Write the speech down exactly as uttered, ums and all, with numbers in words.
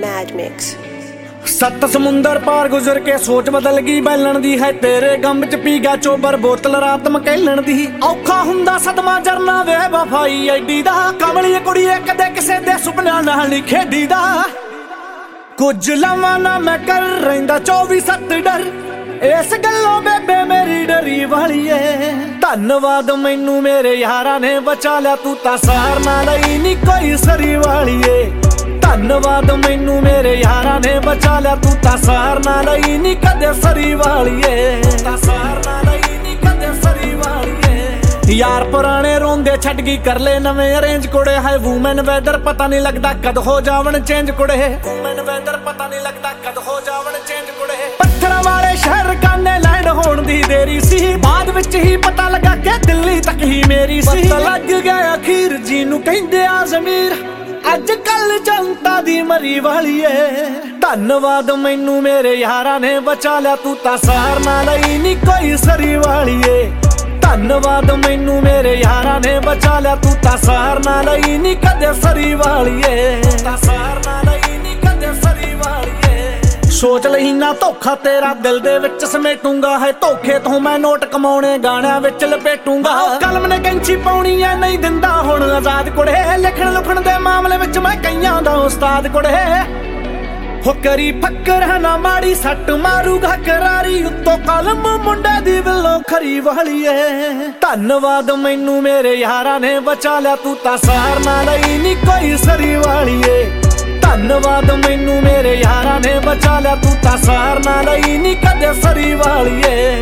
Mad Mix। सत्त समुंदर पार गुजर के सोच बदल गई बैलन दी है तेरे गम च पी गया चोबर बोतल रात मकैलन दी औखा हुंदा सदमा जरना वे वफाई एडी दा कमली कुड़ी कदे किसे दे सुपना नाल नहीं खेडी दा कुछ लवां ना मैं कर रहिंदा चौबी सत्त डर इस गल्लों बेबे मेरी डरी वाली है धन्नवाद मैनू मेरे यारा ने बचा लिया तू तां सार ना लई नी कोई सरी वाली है धन्नवाद मैनू मेरे यारा ने बचा लिया तू तां सार ना लई नी कदे सरी वाली है तां सार ना लई नी कदे सरी वाली है यार पुराने रोंदे छड़ गई कर ले नवे अरेंज कुड़े है वूमेन वेदर पता नहीं लगदा कद हो जावन चेंज कुड़े वूमेन वेदर पता नहीं लगदा कद हो जावन चेंज कुड़े पत्थर वाले शहर काने लैंड होण दी देरी सी बाद विच ही पता लगा के दिल्ली तक ही मेरी सी पता लग गया अखीर जी नू कहंदे आ ज़मीर अज कल जनता दी मरी वाली है धन्नवाद मैनू मेरे यारा ने बचा लिया तू तां सार ना लई नी कोई सरी वाली है धन्नवाद मैनू मेरे यारा ने बचा लिया तू तां सार ना लई नी कदे सरी वाली है तां सार ना लई नी कदे सरी वाली है सोच लही ना धोखा तेरा दिल दे विच समेटूंगा है धोखे तो मैं नोट कमाउणे गाणियां विच लपेटूंगा कलम ने कैंची पाउणी ऐ नहीं दिंदा हुण आजाद कुड़े लिखण लुखण दे मामले विच मैं कईयां दा उस्ताद कुड़े हो करी फक्कर है ना माड़ी सट मारूगा करारी उत्तों कलम मुंडे दी विलो खरी वाली है धन्नवाद मैनू मेरे यारा ने बचा लिया तू तां सार ना लई नी कोई सरी वाली है धन्नवाद मैनू मेरे यारा ने बचा लिया तू तां सार ना लई नी कदे सरी वाली है।